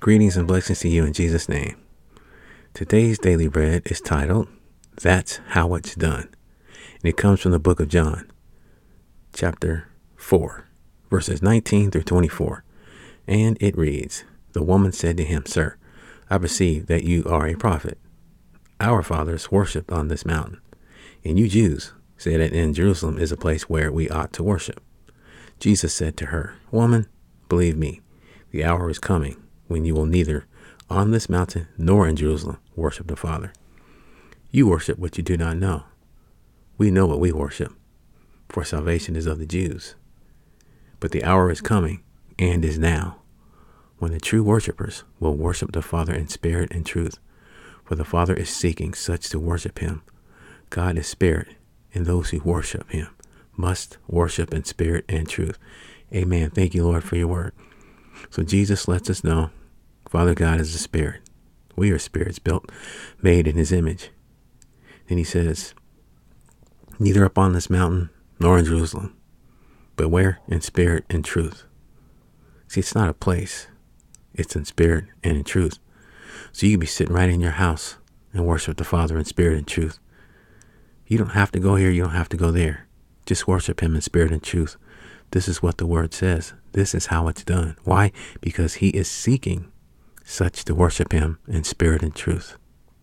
Greetings and blessings to you in Jesus' name. Today's daily bread is titled, That's How It's Done. And it comes from the book of John, chapter 4, verses 19 through 24. And it reads, The woman said to him, Sir, I perceive that you are a prophet. Our fathers worshipped on this mountain, and you Jews say that in Jerusalem is a place where we ought to worship. Jesus said to her, Woman, believe me, the hour is coming when you will neither on this mountain nor in Jerusalem worship the Father. You worship what you do not know. We know what we worship, for salvation is of the Jews. But the hour is coming, and is now, when the true worshipers will worship the Father in spirit and truth. For the Father is seeking such to worship him. God is spirit, and those who worship him must worship in spirit and truth. Amen. Thank you, Lord, for your word. So Jesus lets us know Father God is a spirit. We are spirits made in his image. Then he says, neither upon this mountain nor in Jerusalem, but where? In spirit and truth. See, it's not a place. It's in spirit and in truth. So you can be sitting right in your house and worship the Father in spirit and truth. You don't have to go here. You don't have to go there. Just worship him in spirit and truth. This is what the word says. This is how it's done. Why? Because he is seeking such to worship him in spirit and truth.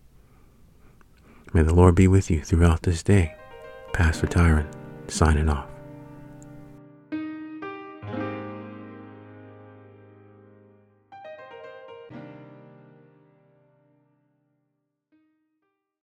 May the Lord be with you throughout this day. Pastor Tyron, signing off.